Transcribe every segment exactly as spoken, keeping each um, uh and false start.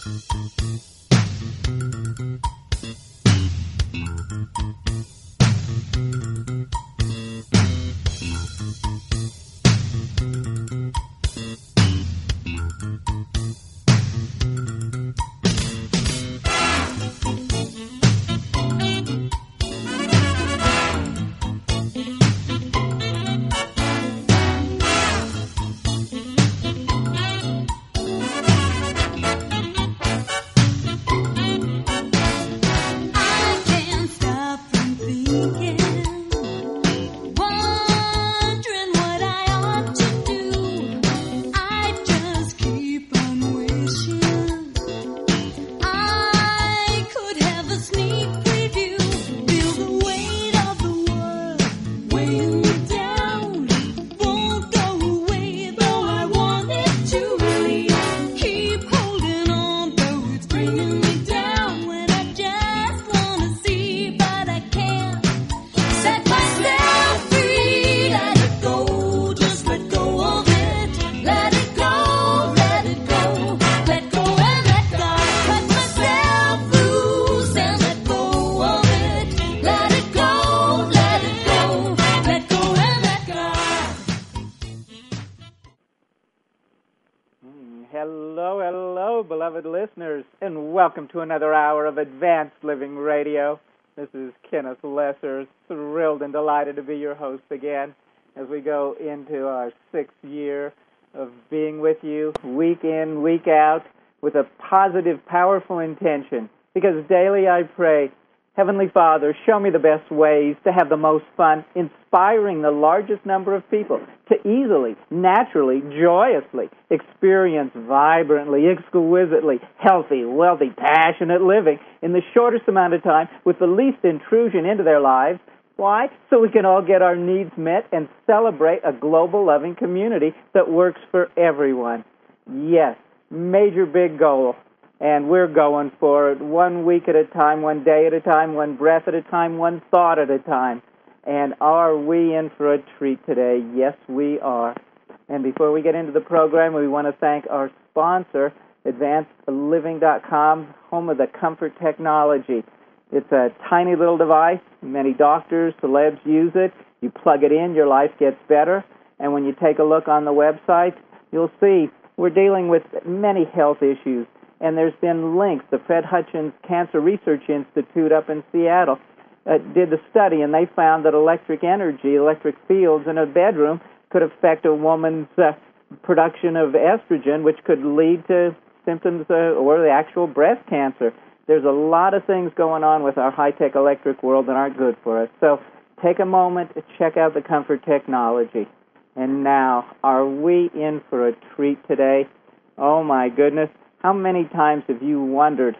Welcome to another hour of Advanced Living Radio. This is Kenneth Lesser, thrilled and delighted to be your host again as we go into our sixth year of being with you week in, week out with a positive, powerful intention. Because daily I pray, Heavenly Father, show me the best ways to have the most fun, inspiring the largest number of people to easily, naturally, joyously experience vibrantly, exquisitely, healthy, wealthy, passionate living in the shortest amount of time with the least intrusion into their lives. Why? So we can all get our needs met and celebrate a global loving community that works for everyone. Yes, major big goal. And we're going for it one week at a time, one day at a time, one breath at a time, one thought at a time. And are we in for a treat today? Yes, we are. And before we get into the program, we want to thank our sponsor, advanced living dot com, home of the Comfort Technology. It's a tiny little device. Many doctors, celebs use it. You plug it in, your life gets better. And when you take a look on the website, you'll see we're dealing with many health issues. And there's been links. The Fred Hutchins Cancer Research Institute up in Seattle uh, did the study, and they found that electric energy, electric fields in a bedroom could affect a woman's uh, production of estrogen, which could lead to symptoms uh, or the actual breast cancer. There's a lot of things going on with our high-tech electric world that aren't good for us. So take a moment to check out the Comfort Technology. And now, are we in for a treat today? Oh, my goodness. How many times have you wondered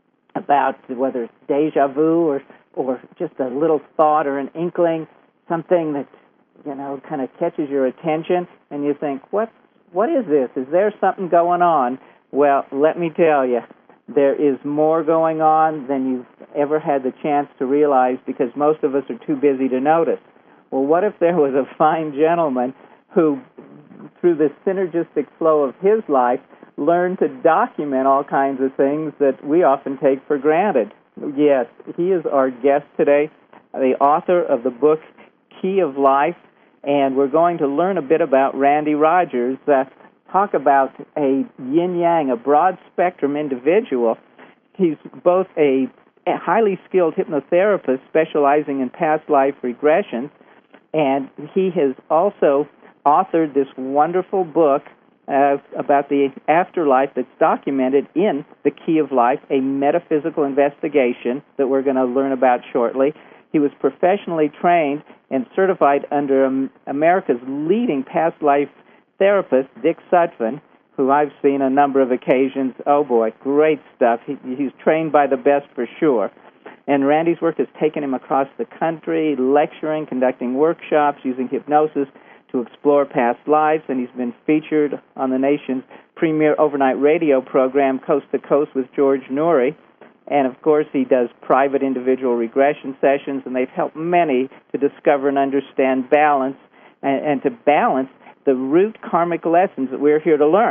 about whether it's deja vu or, or just a little thought or an inkling, something that, you know, kind of catches your attention, and you think, what, what is this? Is there something going on? Well, let me tell you, there is more going on than you've ever had the chance to realize because most of us are too busy to notice. Well, what if there was a fine gentleman who, through the synergistic flow of his life, learn to document all kinds of things that we often take for granted. Yes, he is our guest today, the author of the book Key of Life, and we're going to learn a bit about Randy Rogers, uh, talk about a yin-yang, a broad-spectrum individual. He's both a, a highly skilled hypnotherapist specializing in past life regressions, and he has also authored this wonderful book Uh, about the afterlife that's documented in The Key of Life, a metaphysical investigation that we're going to learn about shortly. He was professionally trained and certified under um, America's leading past life therapist, Dick Sutphin, who I've seen a number of occasions. Oh, boy, great stuff. He, he's trained by the best for sure. And Randy's work has taken him across the country, lecturing, conducting workshops, using hypnosis to explore past lives, and he's been featured on the nation's premier overnight radio program, Coast to Coast with George Noory. And, of course, he does private individual regression sessions, and they've helped many to discover and understand balance and, and to balance the root karmic lessons that we're here to learn.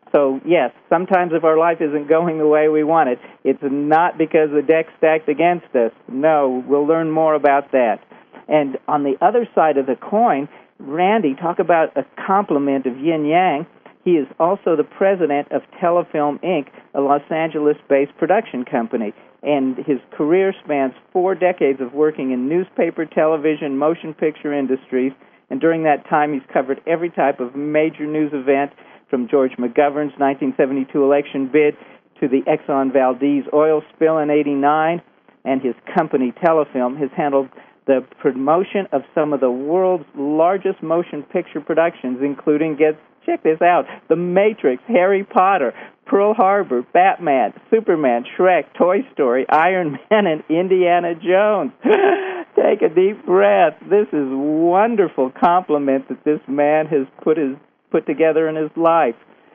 So, yes, sometimes if our life isn't going the way we want it, it's not because the deck's stacked against us. No, we'll learn more about that. And on the other side of the coin, Randy, talk about a complement of yin-yang. He is also the president of Telefilm, Incorporated, a Los Angeles-based production company. And his career spans four decades of working in newspaper, television, motion picture industries. And during that time, he's covered every type of major news event, from George McGovern's nineteen seventy-two election bid to the Exxon Valdez oil spill in eighty-nine. And his company, Telefilm, has handled the promotion of some of the world's largest motion picture productions, including, get check this out, The Matrix, Harry Potter, Pearl Harbor, Batman, Superman, Shrek, Toy Story, Iron Man, and Indiana Jones. Take a deep breath. This is wonderful compliment that this man has put his put together in his life.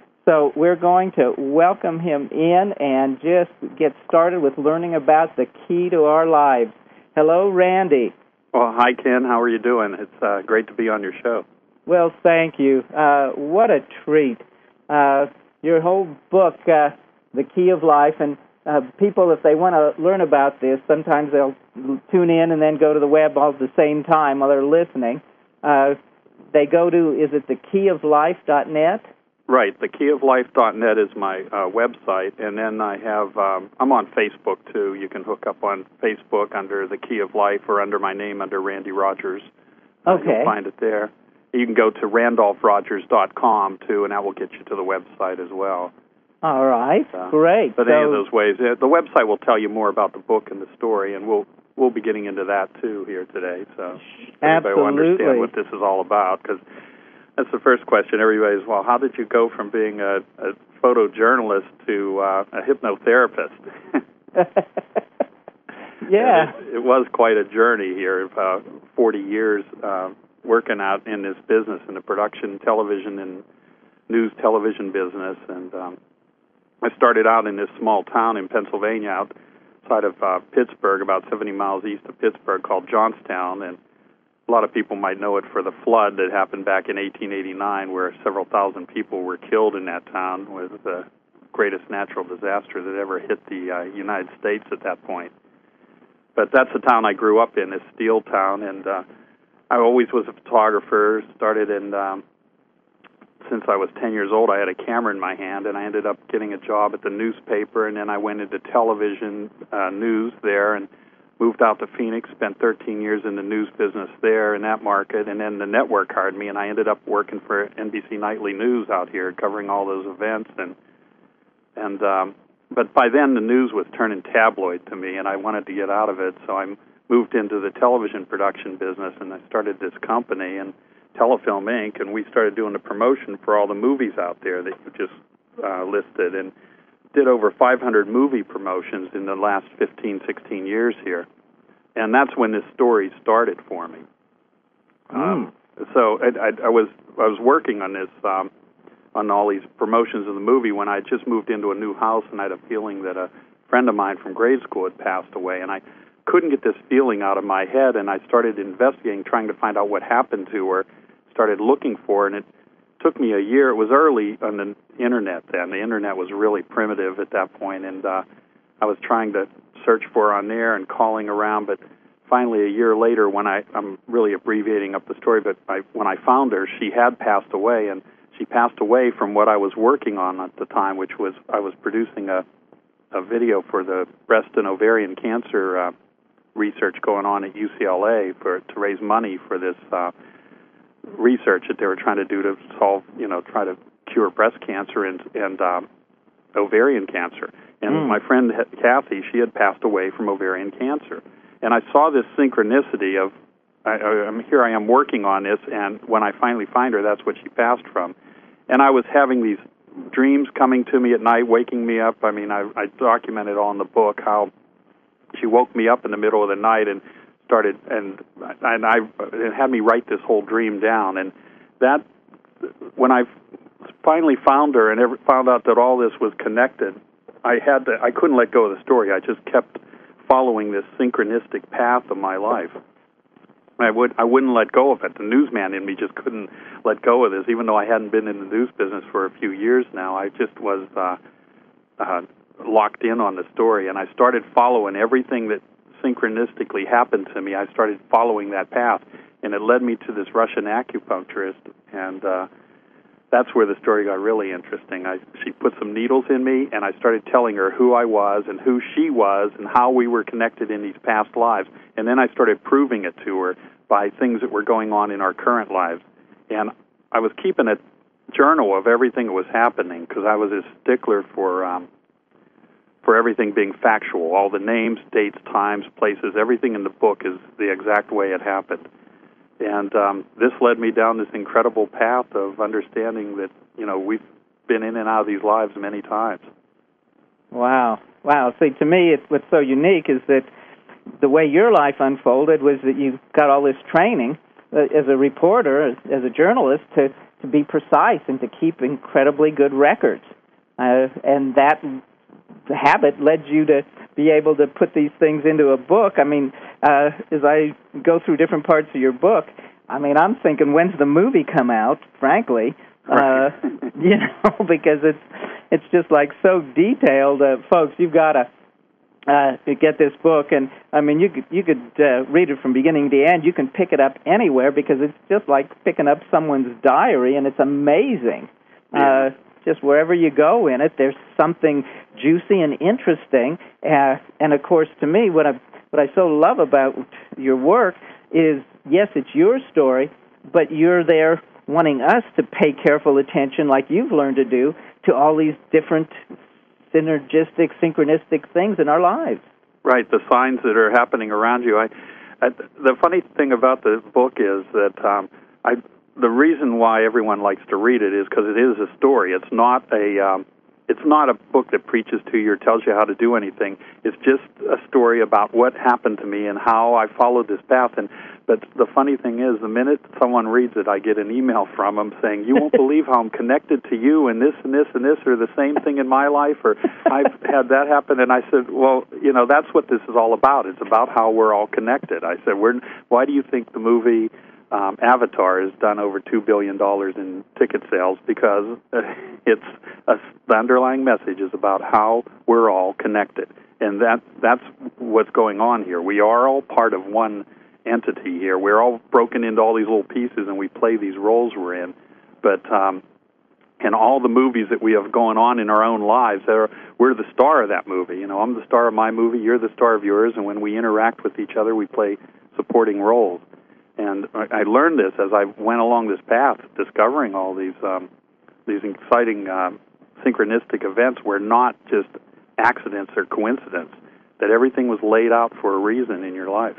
So we're going to welcome him in and just get started with learning about the key to our lives. Hello, Randy. Well, hi, Ken. How are you doing? It's uh, great to be on your show. Well, thank you. Uh, what a treat. Uh, your whole book, uh, The Key of Life, and uh, people, if they want to learn about this, sometimes they'll tune in and then go to the web all at the same time while they're listening. Uh, they go to, is it the key of life dot net? Right. the key of life dot net is my uh, website, and then I have, um, I'm on Facebook, too. You can hook up on Facebook under The Key of Life or under my name, under Randy Rogers. Uh, okay. You'll find it there. You can go to randolph rogers dot com, too, and that will get you to the website as well. All right. Uh, Great. But so, any of those ways, uh, the website will tell you more about the book and the story, and we'll we'll be getting into that, too, here today. So everybody will understand what this is all about, because that's the first question. Everybody's, well, how did you go from being a, a photojournalist to uh, a hypnotherapist? Yeah. It, it was quite a journey here, uh, forty years uh, working out in this business, in the production, television, and news television business. And um, I started out in this small town in Pennsylvania outside of uh, Pittsburgh, about seventy miles east of Pittsburgh, called Johnstown. And a lot of people might know it for the flood that happened back in eighteen eighty-nine, where several thousand people were killed in that town. It was the greatest natural disaster that ever hit the uh, United States at that point. But that's the town I grew up in, this steel town, and uh, I always was a photographer. Started in, um, since I was ten years old, I had a camera in my hand, and I ended up getting a job at the newspaper, and then I went into television uh, news there, and moved out to Phoenix, spent thirteen years in the news business there in that market, and then the network hired me, and I ended up working for N B C Nightly News out here, covering all those events. And and um, but by then the news was turning tabloid to me, and I wanted to get out of it, so I moved into the television production business, and I started this company, and Telefilm, Incorporated, and we started doing the promotion for all the movies out there that you just uh, listed, and did over five hundred movie promotions in the last fifteen, sixteen years here. And that's when this story started for me. Mm. Um, so I, I, I was I was working on this, um, on all these promotions of the movie when I had just moved into a new house, and I had a feeling that a friend of mine from grade school had passed away, and I couldn't get this feeling out of my head, and I started investigating, trying to find out what happened to her, started looking for her, and it took me a year. It was early on the internet then. The internet was really primitive at that point, and uh, I was trying to search for her on there and calling around, but finally a year later, when I, I'm really abbreviating up the story, but I, when I found her, she had passed away, and she passed away from what I was working on at the time, which was I was producing a, a video for the breast and ovarian cancer uh, research going on at U C L A for to raise money for this uh, research that they were trying to do to solve, you know, try to cure breast cancer and and um, ovarian cancer. And mm. my friend Kathy, she had passed away from ovarian cancer. And I saw this synchronicity of, I, I, I'm here I am working on this, and when I finally find her, that's what she passed from. And I was having these dreams coming to me at night, waking me up. I mean, I, I documented all in the book how she woke me up in the middle of the night and started, and and I it had me write this whole dream down. And that, when I finally found her and ever found out that all this was connected, I had to, I couldn't let go of the story. I just kept following this synchronistic path of my life. I would I wouldn't let go of it. The newsman in me just couldn't let go of this, even though I hadn't been in the news business for a few years now. I just was uh, uh, locked in on the story, and I started following everything that synchronistically happened to me. I started following that path, and it led me to this Russian acupuncturist, and uh, that's where the story got really interesting. I, she put some needles in me, and I started telling her who I was and who she was and how we were connected in these past lives. And then I started proving it to her by things that were going on in our current lives. And I was keeping a journal of everything that was happening because I was a stickler for um, for everything being factual. All the names, dates, times, places, everything in the book is the exact way it happened. And um, this led me down this incredible path of understanding that, you know, we've been in and out of these lives many times. Wow. Wow. See, to me, it's, what's so unique is that the way your life unfolded was that you got all this training uh, as a reporter, as, as a journalist, to, to be precise and to keep incredibly good records. Uh, and that habit led you to be able to put these things into a book. I mean, uh, as I go through different parts of your book, I mean, I'm thinking, when's the movie come out, frankly? Uh, you know, because it's it's just like so detailed. Uh, folks, you've got to uh, get this book, and I mean, you could you could uh, read it from beginning to end. You can pick it up anywhere because it's just like picking up someone's diary, and it's amazing. Yeah. Uh, just wherever you go in it, there's something juicy and interesting. Uh, and of course, to me, what I what I so love about your work is, yes, it's your story, but you're there wanting us to pay careful attention, like you've learned to do, to all these different synergistic, synchronistic things in our lives. Right, the signs that are happening around you. I, I the funny thing about the book is that um, I. The reason why everyone likes to read it is because it is a story. It's not a um, it's not a book that preaches to you or tells you how to do anything. It's just a story about what happened to me and how I followed this path. And but the funny thing is, the minute someone reads it, I get an email from them saying, "You won't believe how I'm connected to you, and this and this and this are the same thing in my life," or "I've had that happen." And I said, "Well, you know, that's what this is all about. It's about how we're all connected." I said, "We're why do you think the movie Um, Avatar has done over two billion dollars in ticket sales?" Because it's a, the underlying message is about how we're all connected, and that that's what's going on here. We are all part of one entity here. We're all broken into all these little pieces, and we play these roles we're in. But um, and all the movies that we have going on in our own lives, are, we're the star of that movie. You know, I'm the star of my movie, you're the star of yours, and when we interact with each other, we play supporting roles. And I learned this as I went along this path, discovering all these um, these exciting um, synchronistic events were not just accidents or coincidence, that everything was laid out for a reason in your life.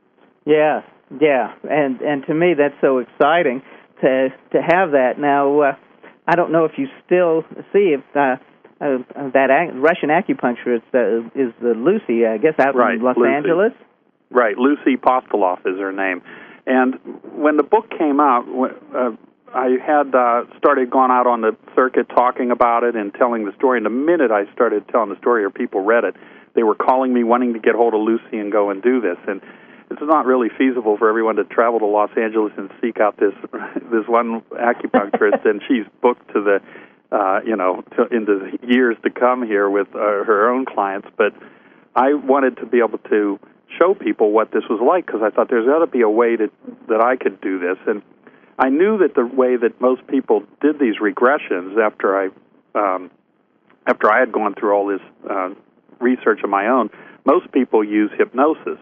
Yeah, yeah, and and to me that's so exciting to to have that. Now, uh, I don't know if you still see if uh, uh, that ac- Russian acupuncturist uh, is uh, Lucy, I guess, out right, in Los Lucy. Angeles. Right, Lucy Postoloff is her name. And when the book came out, uh, I had uh, started going out on the circuit talking about it and telling the story. And the minute I started telling the story or people read it, they were calling me wanting to get hold of Lucy and go and do this. And it's not really feasible for everyone to travel to Los Angeles and seek out this this one acupuncturist. And she's booked to the, uh, you know, to, into years to come here with uh, her own clients. But I wanted to be able to show people what this was like, because I thought there's got to be a way to, that I could do this. And I knew that the way that most people did these regressions after I um, after I had gone through all this uh, research of my own, most people use hypnosis.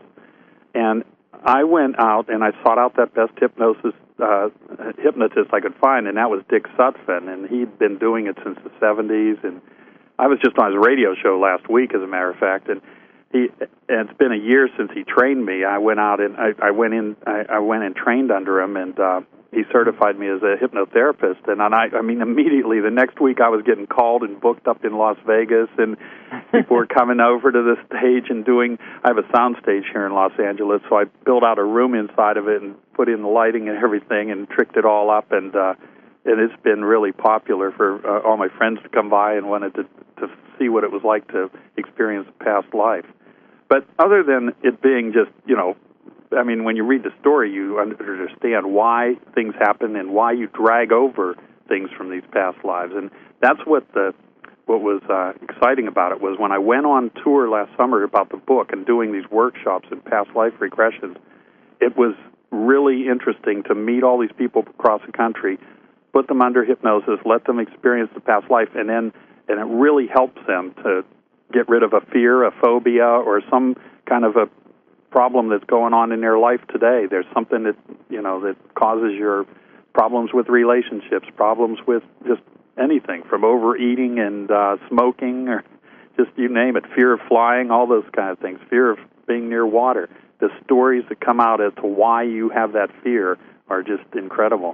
And I went out and I sought out that best hypnosis uh, hypnotist I could find, and that was Dick Sutphin, and he'd been doing it since the seventies. And I was just on his radio show last week, as a matter of fact, and He, and it's been a year since he trained me. I went out and I, I went in. I, I went and trained under him, and uh, he certified me as a hypnotherapist. And I, I mean, immediately the next week I was getting called and booked up in Las Vegas, and people were coming over to the stage and doing. I have a sound stage here in Los Angeles, so I built out a room inside of it and put in the lighting and everything, and tricked it all up. And uh, and it's been really popular for uh, all my friends to come by and wanted to to see what it was like to experience a past life. But other than it being just, you know, I mean, when you read the story, you understand why things happen and why you drag over things from these past lives. And that's what the what was uh, exciting about it was when I went on tour last summer about the book and doing these workshops in past life regressions, it was really interesting to meet all these people across the country, put them under hypnosis, let them experience the past life, and then and it really helps them to get rid of a fear, a phobia, or some kind of a problem that's going on in their life today. There's something that, you know, that causes your problems with relationships, problems with just anything from overeating and uh, smoking, or just you name it, fear of flying, all those kind of things, fear of being near water. The stories that come out as to why you have that fear are just incredible.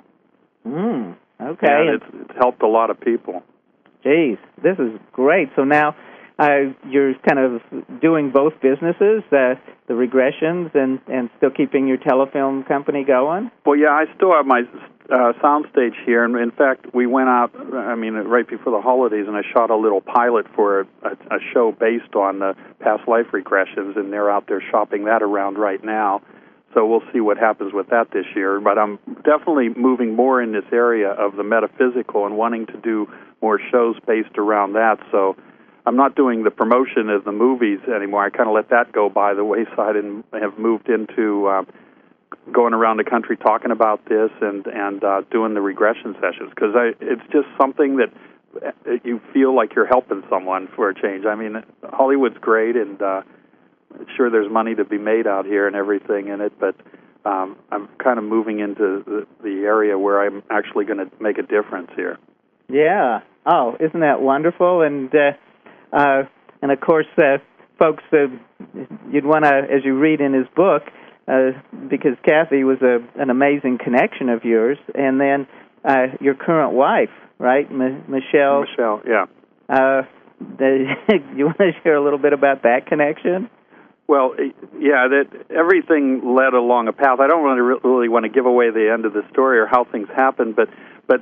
Mm, okay. And it's, it's helped a lot of people. Geez, this is great. So now uh, you're kind of doing both businesses, uh, the regressions and, and still keeping your telefilm company going? Well, yeah, I still have my uh, soundstage here. And in fact, we went out, I mean, right before the holidays, and I shot a little pilot for a, a show based on the past life regressions, and they're out there shopping that around right now. So we'll see what happens with that this year. But I'm definitely moving more in this area of the metaphysical and wanting to do more shows based around that. So I'm not doing the promotion of the movies anymore. I kind of let that go by the wayside and have moved into uh, going around the country talking about this and, and uh, doing the regression sessions, because it's just something that you feel like you're helping someone for a change. I mean, Hollywood's great, and uh, sure, there's money to be made out here and everything in it, but um, I'm kind of moving into the, the area where I'm actually going to make a difference here. Yeah. Oh, isn't that wonderful? And uh, uh, and of course, uh, folks, uh, you'd want to, as you read in his book, uh, because Kathy was a, an amazing connection of yours, and then uh, your current wife, right, M- Michelle? Michelle, yeah. Uh, the, you want to share a little bit about that connection? Well, yeah, that everything led along a path. I don't really, really want to give away the end of the story or how things happened, but but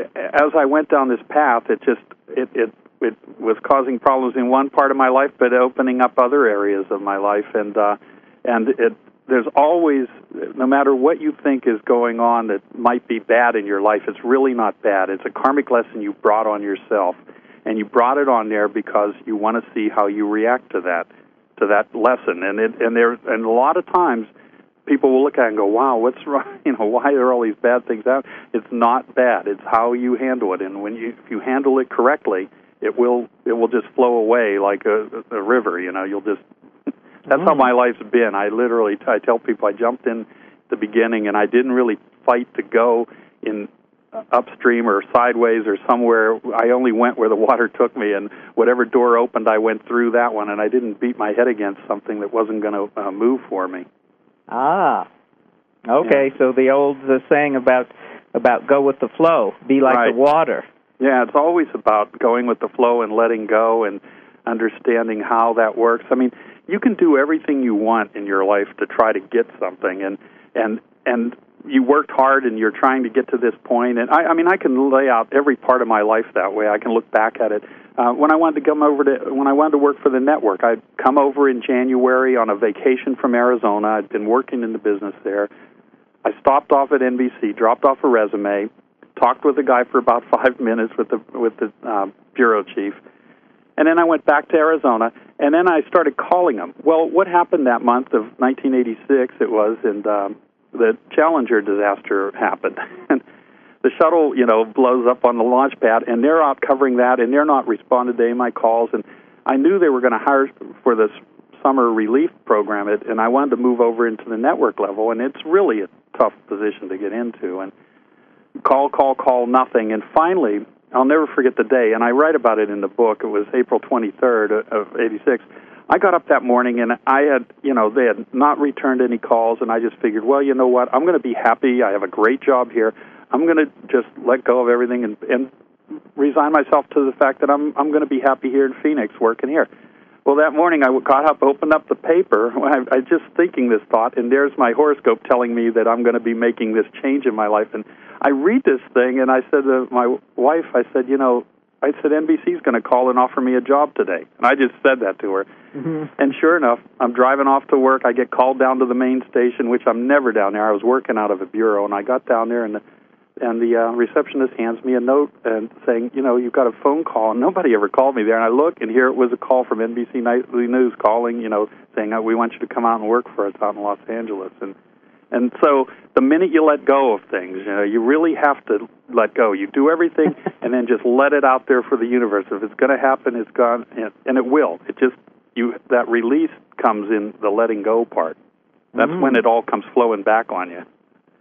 as I went down this path, it just it it, it was causing problems in one part of my life, but opening up other areas of my life, and uh, and it there's always, no matter what you think is going on that might be bad in your life, it's really not bad. It's a karmic lesson you brought on yourself, and you brought it on there because you want to see how you react to that. to that lesson, and it, and there and a lot of times people will look at it and go, "Wow, what's wrong? You know, why are all these bad things out?" It's not bad. It's how you handle it, and when you if you handle it correctly, it will it will just flow away like a, a river. You know, you'll just. That's mm. how my life's been. I literally I tell people I jumped in the beginning, and I didn't really fight to go in upstream or sideways or somewhere. I only went where the water took me, and whatever door opened, I went through that one, and I didn't beat my head against something that wasn't going to uh, move for me. Ah, okay. Yeah. So the old uh, saying about about go with the flow, be like right. the water. Yeah, it's always about going with the flow and letting go and understanding how that works. I mean, you can do everything you want in your life to try to get something, and and and you worked hard and you're trying to get to this point. And I, I mean, I can lay out every part of my life that way. I can look back at it. Uh, when I wanted to come over to, when I wanted to work for the network, I'd come over in January on a vacation from Arizona. I'd been working in the business there. I stopped off at N B C, dropped off a resume, talked with the guy for about five minutes with the with the uh, bureau chief, and then I went back to Arizona. And then I started calling him. Well, what happened that month of nineteen eighty-six? It was, and um, the Challenger disaster happened. And the shuttle, you know, blows up on the launch pad, and they're out covering that, and they're not responding to any of my calls. And I knew they were going to hire for this summer relief program, it, and I wanted to move over into the network level, and it's really a tough position to get into. And call, call, call, nothing. And finally, I'll never forget the day, and I write about it in the book. It was April twenty-third of eighty-six. I got up that morning, and I had, you know, they had not returned any calls, and I just figured, well, you know what, I'm going to be happy. I have a great job here. I'm going to just let go of everything and, and resign myself to the fact that I'm I'm going to be happy here in Phoenix, working here. Well, that morning I got up, opened up the paper, I, I just thinking this thought, and there's my horoscope telling me that I'm going to be making this change in my life. And I read this thing, and I said to my wife, I said, you know, I said, N B C's going to call and offer me a job today. And I just said that to her. Mm-hmm. And sure enough, I'm driving off to work. I get called down to the main station, which I'm never down there. I was working out of a bureau, and I got down there, and the, and the uh, receptionist hands me a note and saying, you know, you've got a phone call. And nobody ever called me there. And I look, and here it was a call from N B C Nightly News calling, you know, saying, we want you to come out and work for us out in Los Angeles. And And so the minute you let go of things, you know, you really have to let go. You do everything and then just let it out there for the universe. If it's going to happen, it's gone, and it will. It just, you that release comes in the letting go part. That's mm. when it all comes flowing back on you.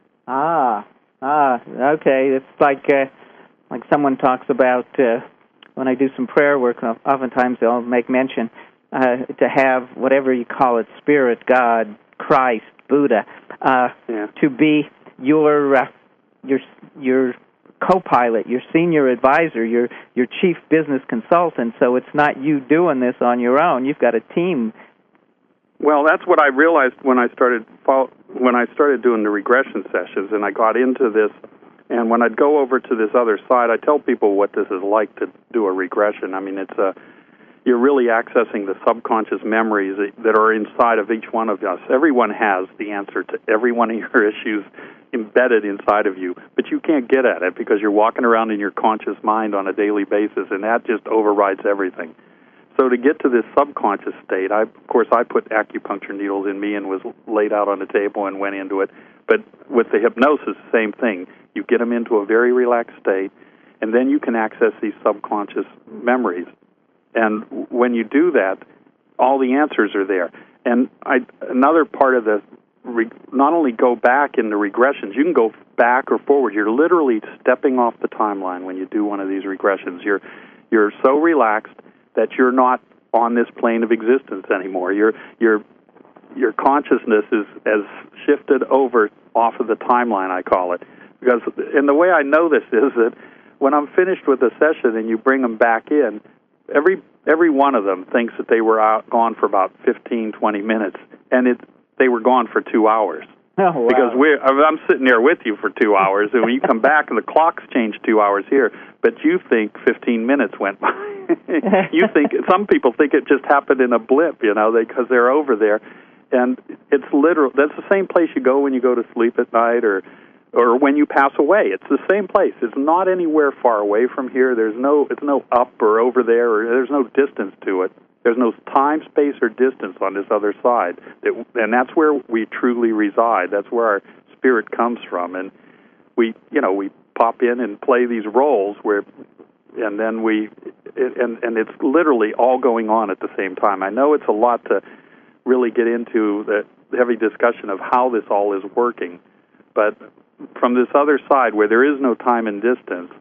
Ah, ah, okay. It's like uh, like someone talks about uh, when I do some prayer work, oftentimes they'll make mention uh, to have whatever you call it, Spirit, God, Christ, Buddha, uh, yeah. to be your uh, your your co-pilot, your senior advisor, your your chief business consultant. So it's not you doing this on your own. You've got a team. Well, that's what I realized when I started when I started doing the regression sessions, and I got into this. And when I'd go over to this other side, I tell people what this is like to do a regression. I mean, it's a you're really accessing the subconscious memories that are inside of each one of us. Everyone has the answer to every one of your issues embedded inside of you, but you can't get at it because you're walking around in your conscious mind on a daily basis, and that just overrides everything. So to get to this subconscious state, I, of course, I put acupuncture needles in me and was laid out on the table and went into it. But with the hypnosis, same thing. You get them into a very relaxed state, and then you can access these subconscious memories. And when you do that, all the answers are there. And I, another part of the, not only go back in the regressions, you can go back or forward. You're literally stepping off the timeline when you do one of these regressions. You're you're so relaxed that you're not on this plane of existence anymore. Your your your consciousness is has shifted over off of the timeline, I call it. Because, and the way I know this is that when I'm finished with a session and you bring them back in, Every every one of them thinks that they were out gone for about fifteen, twenty minutes, and it they were gone for two hours. Oh, wow. Because we're I'm sitting there with you for two hours, and when you come back, and the clock's changed two hours here, but you think fifteen minutes went by. You think some people think it just happened in a blip, you know, because they, they're over there, and it's literal. That's the same place you go when you go to sleep at night, or. or when you pass away. It's the same place. It's not anywhere far away from here. There's no it's no up or over there, or there's no distance to it. There's no time, space, or distance on this other side. And that's where we truly reside. That's where our spirit comes from. And we, you know, we pop in and play these roles where and then we and and it's literally all going on at the same time. I know it's a lot to really get into the heavy discussion of how this all is working, but from this other side, where there is no time and distance,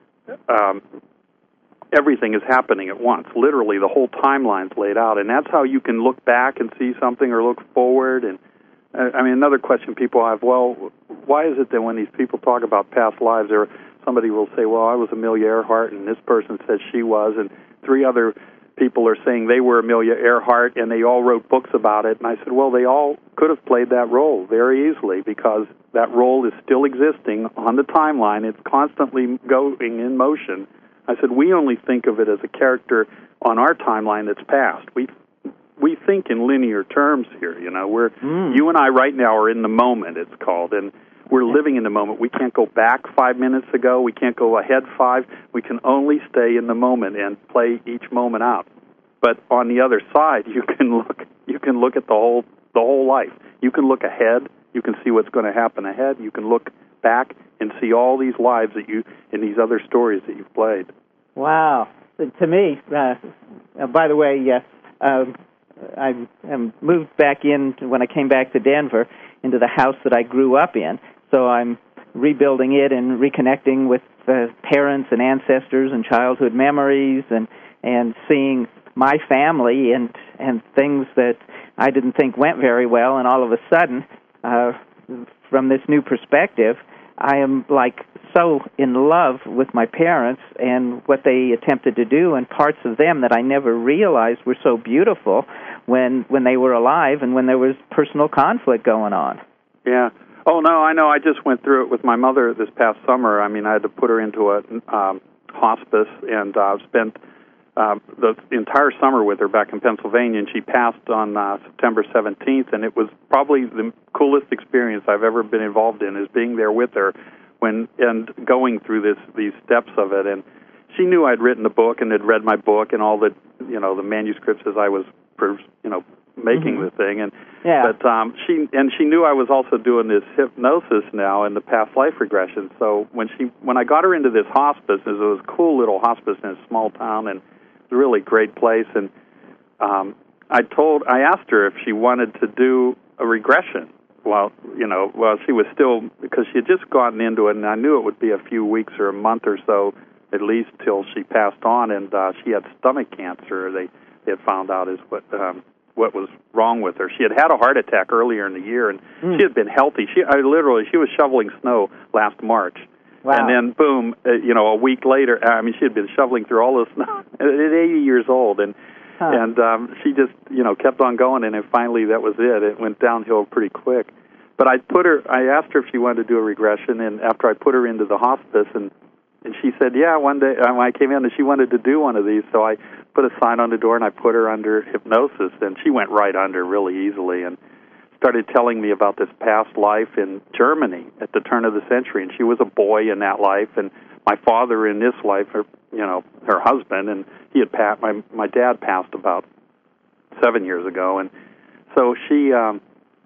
um, everything is happening at once. Literally, the whole timeline's laid out, and that's how you can look back and see something or look forward. And uh, I mean, another question people have: well, why is it that when these people talk about past lives, or somebody will say, "Well, I was Amelia Earhart," and this person says she was, and three other people are saying they were Amelia Earhart, and they all wrote books about it. And I said, well, they all could have played that role very easily because that role is still existing on the timeline. It's constantly going in motion. I said, we only think of it as a character on our timeline that's past. We we think in linear terms here. You know, we're mm. you and I right now are in the moment, it's called, and we're living in the moment. We can't go back five minutes ago. We can't go ahead five. We can only stay in the moment and play each moment out. But on the other side, you can look you can look at the whole the whole life. You can look ahead. You can see what's going to happen ahead. You can look back and see all these lives that you in these other stories that you've played. Wow. To me, uh, uh, by the way, yes, uh, I um, moved back in when I came back to Denver into the house that I grew up in. So I'm rebuilding it and reconnecting with uh, parents and ancestors and childhood memories and, and seeing my family and, and things that I didn't think went very well. And all of a sudden, uh, from this new perspective, I am like so in love with my parents and what they attempted to do, and parts of them that I never realized were so beautiful when when they were alive and when there was personal conflict going on. Yeah. Oh, no, I know. I just went through it with my mother this past summer. I mean, I had to put her into a um, hospice, and uh, spent uh, the entire summer with her back in Pennsylvania, and she passed on uh, September seventeenth, and it was probably the coolest experience I've ever been involved in, is being there with her when and going through this these steps of it. And she knew I'd written a book and had read my book and all the, you know, the manuscripts as I was, you know, making mm-hmm. the thing. And yeah. But um, she and she knew I was also doing this hypnosis now and the past life regression. So when she when I got her into this hospice, it was a cool little hospice in a small town, and it was a really great place. And um, I told I asked her if she wanted to do a regression. Well, you know, well, she was still, because she had just gotten into it, and I knew it would be a few weeks or a month or so, at least, till she passed on, and uh, she had stomach cancer. They, they had found out is what um, what was wrong with her. She had had a heart attack earlier in the year, and mm. she had been healthy. She, I literally, she was shoveling snow last March, wow. and then boom, uh, you know, a week later, I mean, she had been shoveling through all this snow at eighty years old, and huh. and um, she just, you know, kept on going, and then finally that was it. It went downhill pretty quick. But I put her, I asked her if she wanted to do a regression, and after I put her into the hospice, and and she said, yeah, one day when I came in, and she wanted to do one of these, so I put a sign on the door, and I put her under hypnosis, and she went right under really easily, and started telling me about this past life in Germany at the turn of the century, and she was a boy in that life, and my father in this life, her, you know, her husband, and he had passed, my, my dad passed about seven years ago, and so she... Um,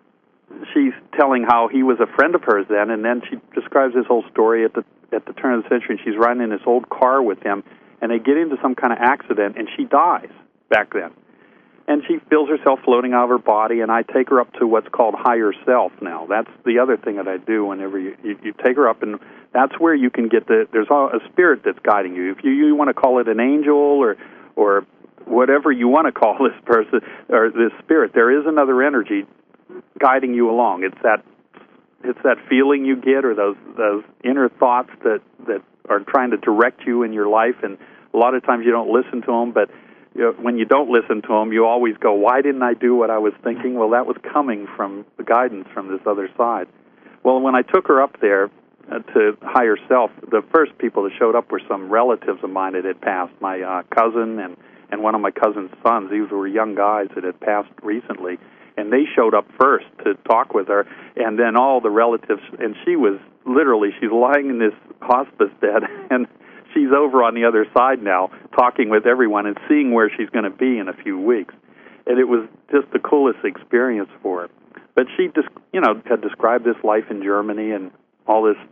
She's telling how he was a friend of hers then, and then she describes this whole story at the at the turn of the century, and she's riding in this old car with him, and they get into some kind of accident, and she dies back then. And she feels herself floating out of her body, and I take her up to what's called higher self now. That's the other thing that I do whenever you, you, you take her up, and that's where you can get the, there's a spirit that's guiding you. If you, you want to call it an angel or or whatever you want to call this person, or this spirit, there is another energy guiding you along. It's that it's that feeling you get, or those those inner thoughts that, that are trying to direct you in your life, and a lot of times you don't listen to them, but you know, when you don't listen to them, you always go, why didn't I do what I was thinking? Well, that was coming from the guidance from this other side. Well, when I took her up there uh, to higher self, the first people that showed up were some relatives of mine that had passed, my uh, cousin and, and one of my cousin's sons. These were young guys that had passed recently. And they showed up first to talk with her, and then all the relatives, and she was literally, she's lying in this hospice bed, and she's over on the other side now, talking with everyone and seeing where she's going to be in a few weeks. And it was just the coolest experience for her. But she just, you know, had described this life in Germany and all this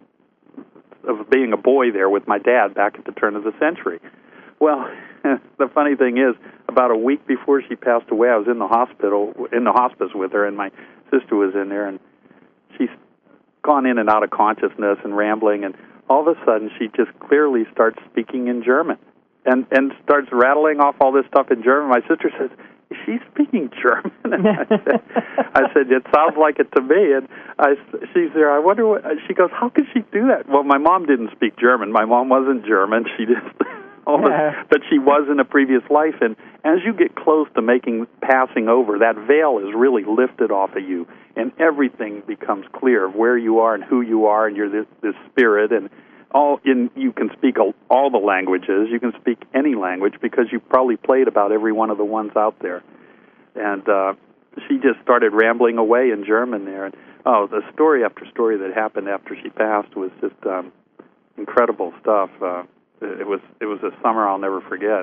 of being a boy there with my dad back at the turn of the century. Well, the funny thing is, about a week before she passed away, I was in the hospital, in the hospice with her, and my sister was in there, and she's gone in and out of consciousness and rambling, and all of a sudden she just clearly starts speaking in German, and and starts rattling off all this stuff in German. My sister says, is she speaking German? And I said, I said, it sounds like it to me. And I, she's there, I wonder what, she goes, how could she do that? Well, my mom didn't speak German. My mom wasn't German. She just... Almost, yeah. But she was in a previous life, and as you get close to making passing over, that veil is really lifted off of you, and everything becomes clear of where you are and who you are, and you're this, this spirit, and all. In you can speak all, all the languages. You can speak any language because you probably played about every one of the ones out there. And uh, she just started rambling away in German there, and oh, the story after story that happened after she passed was just um, incredible stuff. Uh, It was it was a summer I'll never forget.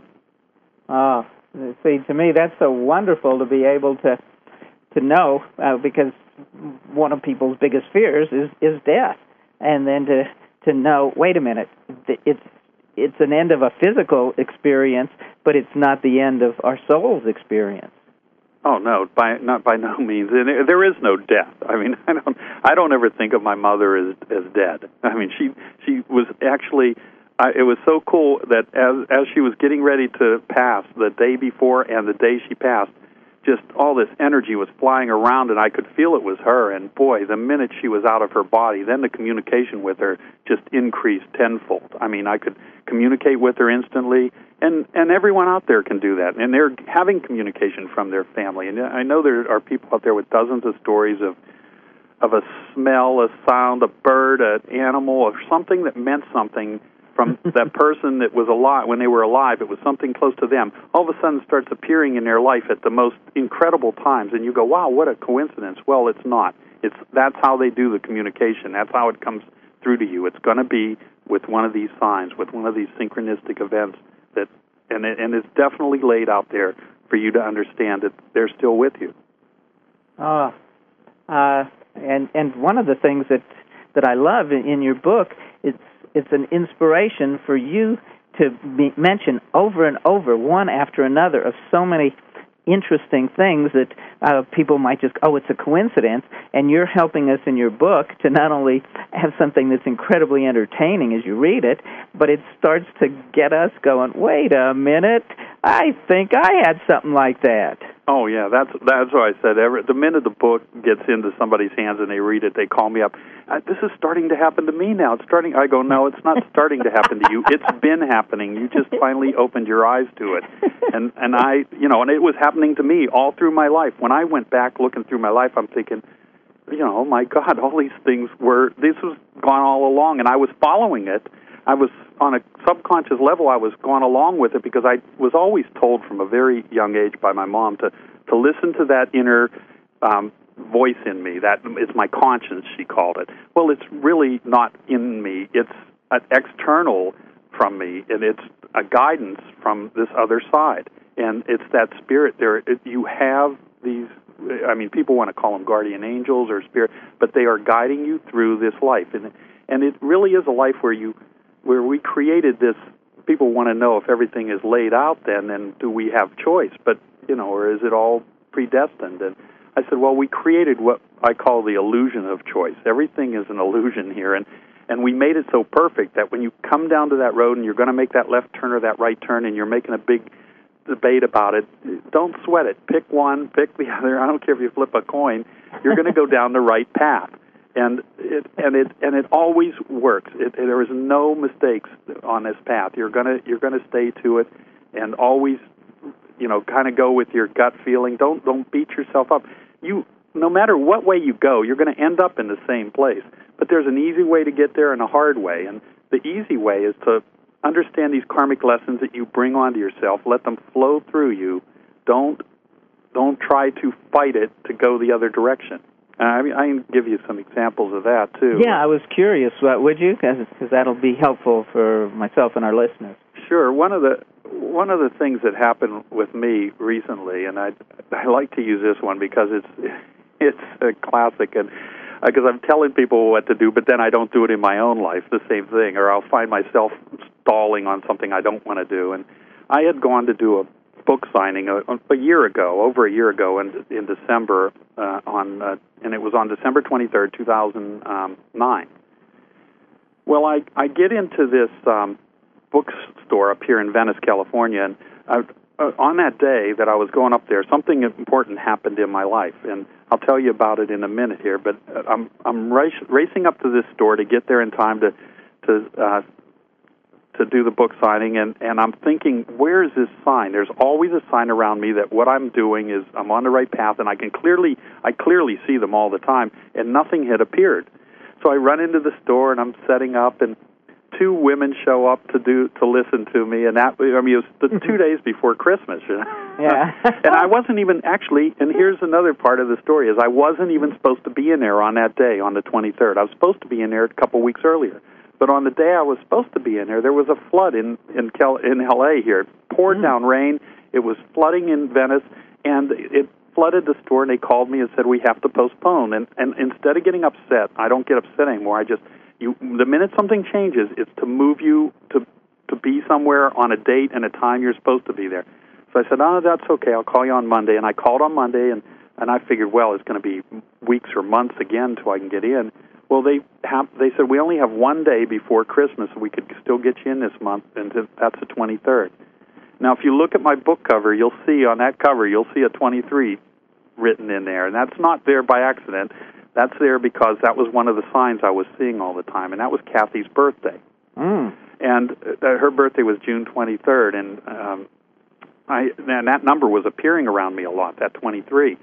Oh, see, to me that's so wonderful to be able to to know, uh, because one of people's biggest fears is, is death, and then to to know, wait a minute, it's it's an end of a physical experience, but it's not the end of our soul's experience. Oh no, by not by no means. And there is no death. I mean, I don't I don't ever think of my mother as as dead. I mean, she she was actually. I, it was so cool that as as she was getting ready to pass, the day before and the day she passed, just all this energy was flying around, and I could feel it was her. And boy, the minute she was out of her body, then the communication with her just increased tenfold. I mean, I could communicate with her instantly, and, and everyone out there can do that. And they're having communication from their family. And I know there are people out there with dozens of stories of of a smell, a sound, a bird, an animal, or something that meant something from that person that was alive when they were alive. It was something close to them. All of a sudden starts appearing in their life at the most incredible times, and you go, wow, what a coincidence. Well, it's not. It's That's how they do the communication. That's how it comes through to you. It's going to be with one of these signs, with one of these synchronistic events, that, and, it, and it's definitely laid out there for you to understand that they're still with you. Oh, uh, and and one of the things that that I love in, in your book, it's it's an inspiration for you to be, mention over and over, one after another, of so many interesting things that uh, people might just, oh, it's a coincidence, and you're helping us in your book to not only have something that's incredibly entertaining as you read it, but it starts to get us going, wait a minute, I think I had something like that. Oh, yeah, that's that's what I said. Every, the minute the book gets into somebody's hands and they read it, they call me up. Uh, this is starting to happen to me now. It's starting. I go, no, it's not starting to happen to you. It's been happening. You just finally opened your eyes to it. And and I, you know, and it was happening to me all through my life. When I went back looking through my life, I'm thinking, you know, oh my God, all these things were, this was gone all along, and I was following it. I was, on a subconscious level, I was going along with it because I was always told from a very young age by my mom to, to listen to that inner um, voice in me. That it's my conscience, she called it. Well, it's really not in me. It's an external from me, and it's a guidance from this other side. And it's that spirit there. It, you have these, I mean, people want to call them guardian angels or spirit, but they are guiding you through this life. And and it really is a life where you, where we created this. People want to know if everything is laid out then, then do we have choice? But, you know, or is it all predestined? And I said, well, we created what I call the illusion of choice. Everything is an illusion here, and, and we made it so perfect that when you come down to that road and you're going to make that left turn or that right turn and you're making a big debate about it, don't sweat it. Pick one, pick the other. I don't care if you flip a coin. You're going to go down the right path. And it and it and it always works. It, it, there is no mistakes on this path. You're gonna you're gonna stay to it, and always, you know, kind of go with your gut feeling. Don't don't beat yourself up. You no matter what way you go, you're going to end up in the same place. But there's an easy way to get there and a hard way. And the easy way is to understand these karmic lessons that you bring onto yourself. Let them flow through you. Don't don't try to fight it to go the other direction. Uh, I mean, I can give you some examples of that, too. Yeah, I was curious. What, would you? Because that'll be helpful for myself and our listeners. Sure. One of the one of the things that happened with me recently, and I I like to use this one because it's it's a classic, and because uh, I'm telling people what to do, but then I don't do it in my own life, the same thing, or I'll find myself stalling on something I don't want to do. And I had gone to do a book signing a, a year ago, over a year ago, in, in December, uh, on, uh, and it was on December twenty-third, two thousand nine. Well, I, I get into this um, bookstore up here in Venice, California, and I, uh, on that day that I was going up there, something important happened in my life, and I'll tell you about it in a minute here. But I'm I'm race, racing up to this store to get there in time to to uh, to do the book signing, and, and I'm thinking, where is this sign? There's always a sign around me that what I'm doing is I'm on the right path, and I can clearly, I clearly see them all the time, and nothing had appeared. So I run into the store, and I'm setting up, and two women show up to do to listen to me, and that, I mean, it was the two days before Christmas. You know? Yeah. And I wasn't even actually, and here's another part of the story, is I wasn't even supposed to be in there on that day, on the twenty-third. I was supposed to be in there a couple weeks earlier. But on the day I was supposed to be in there, there was a flood in in, Cal- in L A here. It poured mm. down rain. It was flooding in Venice, and it flooded the store, and they called me and said, we have to postpone. And, and instead of getting upset, I don't get upset anymore. I just, you, the minute something changes, it's to move you to to be somewhere on a date and a time you're supposed to be there. So I said, oh, that's okay. I'll call you on Monday. And I called on Monday, and, and I figured, well, it's going to be weeks or months again till I can get in. Well, they have, they said, we only have one day before Christmas, so we could still get you in this month, and that's the twenty-third. Now, if you look at my book cover, you'll see on that cover, you'll see a twenty-three written in there, and that's not there by accident. That's there because that was one of the signs I was seeing all the time, and that was Kathy's birthday. Mm. And uh, her birthday was June twenty-third, and um, I and that number was appearing around me a lot, that twenty-three.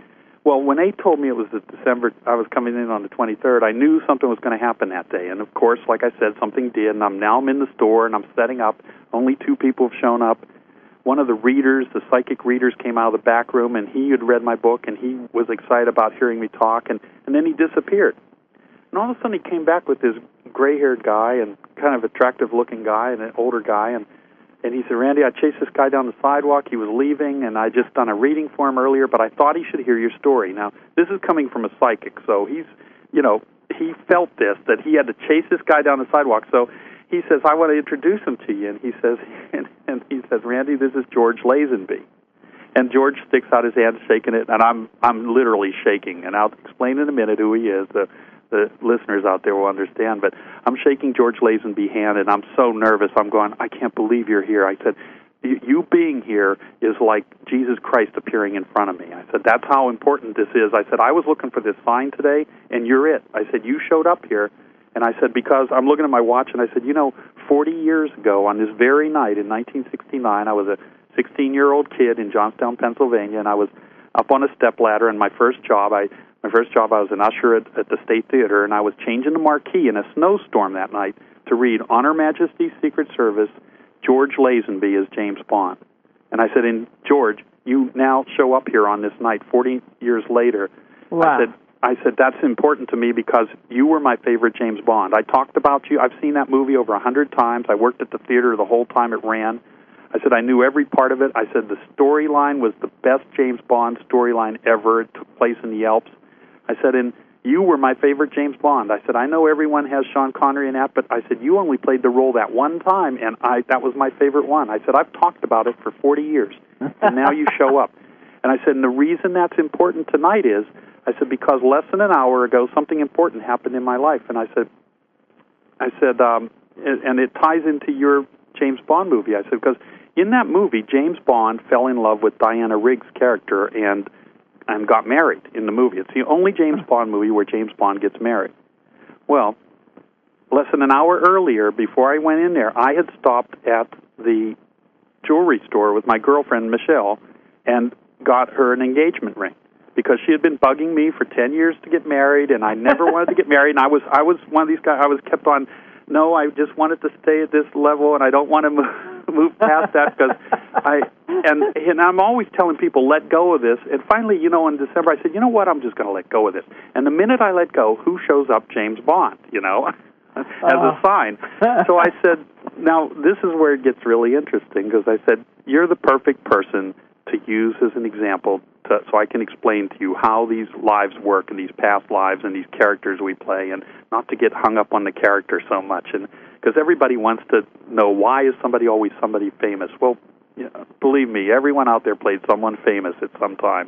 Well, when they told me it was the December, I was coming in on the twenty-third, I knew something was going to happen that day. And, of course, like I said, something did. And I'm now I'm in the store, and I'm setting up. Only two people have shown up. One of the readers, the psychic readers, came out of the back room, and he had read my book, and he was excited about hearing me talk, and, and then he disappeared. And all of a sudden he came back with this gray-haired guy and kind of attractive-looking guy and an older guy, and, and he said, Randy, I chased this guy down the sidewalk. He was leaving, and I just done a reading for him earlier, but I thought he should hear your story. Now, this is coming from a psychic, so he's, you know, he felt this, that he had to chase this guy down the sidewalk, so he says, I want to introduce him to you. And he says, and, and he says, Randy, this is George Lazenby. And George sticks out his hand, shaking it, and I'm I'm literally shaking. And I'll explain in a minute who he is. The the listeners out there will understand. But I'm shaking George Lazenby's hand, and I'm so nervous. I'm going, I can't believe you're here. I said, you being here is like Jesus Christ appearing in front of me. I said, that's how important this is. I said, I was looking for this sign today, and you're it. I said, you showed up here. And I said, because I'm looking at my watch, and I said, you know, forty years ago on this very night in nineteen sixty-nine, I was a sixteen-year-old kid in Johnstown, Pennsylvania, and I was up on a stepladder, and my first job, I my first job, I was an usher at, at the State Theater, and I was changing the marquee in a snowstorm that night to read On Her Majesty's Secret Service, George Lazenby as James Bond. And I said, and George, you now show up here on this night forty years later. Wow. I said, I said, that's important to me because you were my favorite James Bond. I talked about you. I've seen that movie over a hundred times. I worked at the theater the whole time it ran. I said, I knew every part of it. I said, the storyline was the best James Bond storyline ever. It took place in the Alps. I said, and you were my favorite James Bond. I said, I know everyone has Sean Connery in that, but I said, you only played the role that one time, and I that was my favorite one. I said, I've talked about it for forty years, and now you show up. And I said, and the reason that's important tonight is, I said, because less than an hour ago, something important happened in my life. And I said, I said, um, and it ties into your James Bond movie. I said, because in that movie, James Bond fell in love with Diana Rigg's character and and got married in the movie. It's the only James Bond movie where James Bond gets married. Well, less than an hour earlier, before I went in there, I had stopped at the jewelry store with my girlfriend, Michelle, and got her an engagement ring. Because she had been bugging me for ten years to get married, and I never wanted to get married. And I was I was one of these guys. I was kept on, no, I just wanted to stay at this level, and I don't want to move, move past that because I and and I'm always telling people let go of this. And finally, you know, in December, I said, you know what, I'm just going to let go of this. And the minute I let go, who shows up? James Bond, you know, as a sign. So I said, now this is where it gets really interesting because I said, you're the perfect person to use as an example to, so I can explain to you how these lives work and these past lives and these characters we play, and not to get hung up on the character so much. And because everybody wants to know, why is somebody always somebody famous? Well, you know, believe me, everyone out there played someone famous at some time.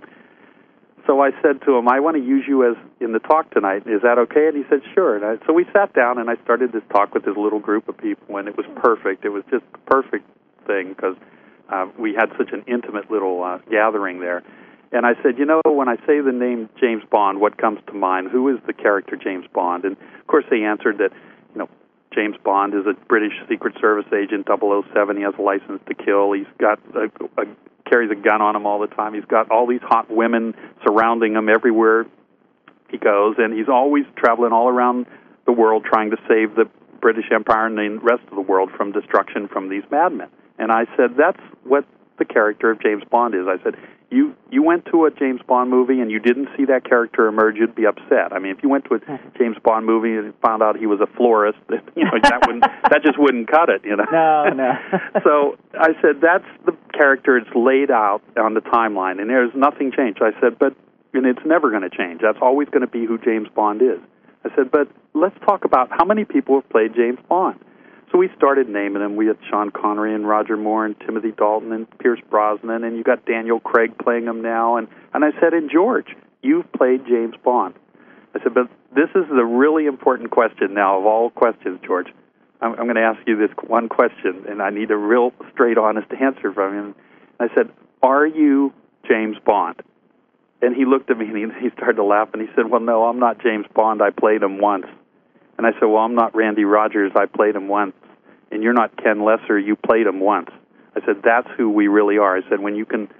So I said to him, I want to use you as in the talk tonight. Is that okay? And he said, sure. And I, so we sat down, and I started this talk with this little group of people, and it was perfect. It was just the perfect thing because Uh, we had such an intimate little uh, gathering there. And I said, you know, when I say the name James Bond, what comes to mind? Who is the character James Bond? And, of course, they answered that, you know, James Bond is a British Secret Service agent, double oh seven. He has a license to kill. He's got a, a, carries a gun on him all the time. He's got all these hot women surrounding him everywhere he goes. And he's always traveling all around the world trying to save the British Empire and the rest of the world from destruction from these madmen. And I said, that's what the character of James Bond is. I said, you you went to a James Bond movie and you didn't see that character emerge, you'd be upset. I mean, if you went to a James Bond movie and found out he was a florist, you know, that wouldn't that just wouldn't cut it, you know. No, no. So I said, that's the character. It's laid out on the timeline, and there's nothing changed. I said, but and it's never going to change. That's always going to be who James Bond is. I said, but let's talk about how many people have played James Bond. So we started naming them. We had Sean Connery and Roger Moore and Timothy Dalton and Pierce Brosnan, and you got Daniel Craig playing them now. And, and I said, and George, you've played James Bond. I said, but this is the really important question now of all questions, George. I'm, I'm going to ask you this one question, and I need a real straight, honest answer from him. I said, are you James Bond? And he looked at me, and he, he started to laugh, and he said, well, no, I'm not James Bond. I played him once. And I said, well, I'm not Randy Rogers. I played him once. And you're not Ken Lesser. You played him once. I said, that's who we really are. I said, when you can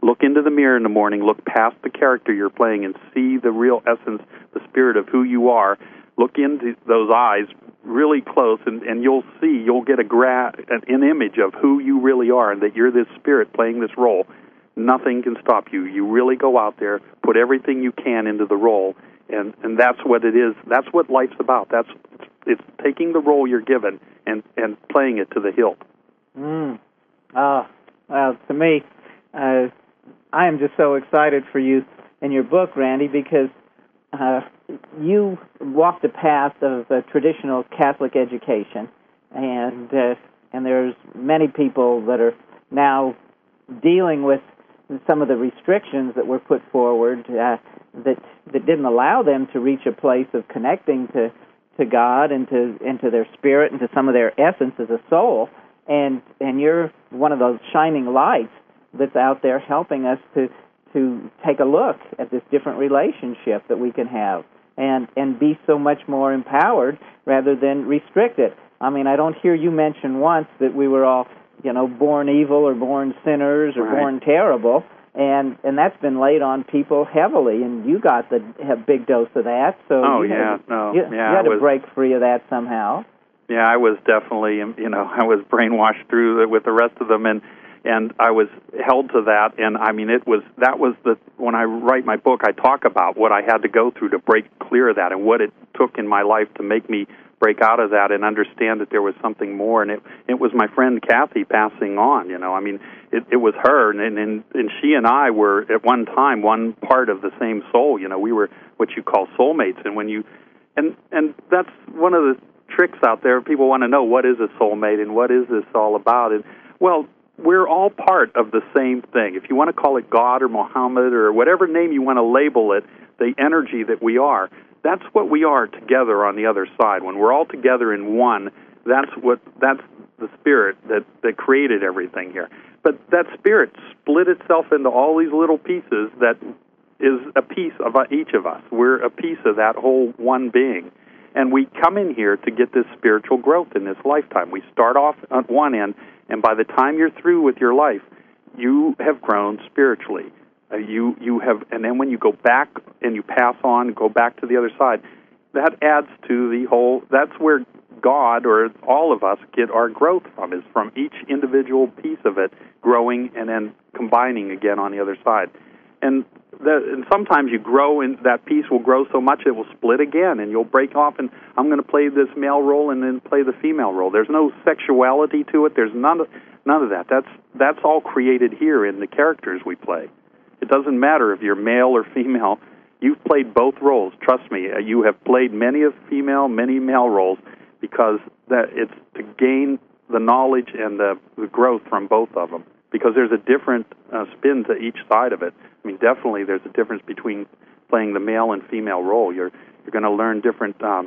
Look into the mirror in the morning, look past the character you're playing, and see the real essence, the spirit of who you are. Look into those eyes really close, and, and you'll see, you'll get a gra- an image of who you really are, and that you're this spirit playing this role. Nothing can stop you. You really go out there, put everything you can into the role, and, and that's what it is. That's what life's about. That's it's taking the role you're given and, and playing it to the hilt. Mm. Uh, well, to me, uh, I am just so excited for you and your book, Randy, because uh, you walk the path of uh, traditional Catholic education, and uh, and there's many people that are now dealing with some of the restrictions that were put forward uh, that that didn't allow them to reach a place of connecting to, to God and to into their spirit and to some of their essence as a soul. And and you're one of those shining lights that's out there helping us to to take a look at this different relationship that we can have and and be so much more empowered rather than restricted. I mean, I don't hear you mention once that we were all, you know, born evil or born sinners or right. born terrible, and and that's been laid on people heavily, and you got the a big dose of that. So oh you yeah, had, no, you, yeah, you had I to was, break free of that somehow. Yeah, I was definitely, you know, I was brainwashed through it with the rest of them, and and I was held to that. And I mean, it was that was the when I write my book, I talk about what I had to go through to break clear of that, and what it took in my life to make me break out of that and understand that there was something more. And it it was my friend Kathy passing on. You know, I mean, it, it was her, and, and and she and I were at one time one part of the same soul. You know, we were what you call soulmates. And when you and and that's one of the tricks out there. People want to know, what is a soulmate and what is this all about? And well, we're all part of the same thing. If you want to call it God or Muhammad or whatever name you want to label it, the energy that we are, that's what we are together on the other side. When we're all together in one, that's what that's the spirit that, that created everything here. But that spirit split itself into all these little pieces that is a piece of each of us. We're a piece of that whole one being. And we come in here to get this spiritual growth in this lifetime. We start off at one end, and by the time you're through with your life, you have grown spiritually. Uh, you you have, and then when you go back and you pass on, go back to the other side, that adds to the whole. That's where God or all of us get our growth from, is from each individual piece of it growing and then combining again on the other side. And that, and sometimes you grow, and that piece will grow so much it will split again, and you'll break off, and I'm going to play this male role and then play the female role. There's no sexuality to it. There's none of, none of that. That's that's all created here in the characters we play. It doesn't matter if you're male or female. You've played both roles. Trust me, you have played many of female, many male roles, because that it's to gain the knowledge and the, the growth from both of them, because there's a different uh, spin to each side of it. I mean, definitely there's a difference between playing the male and female role. You're you're going to learn different, um,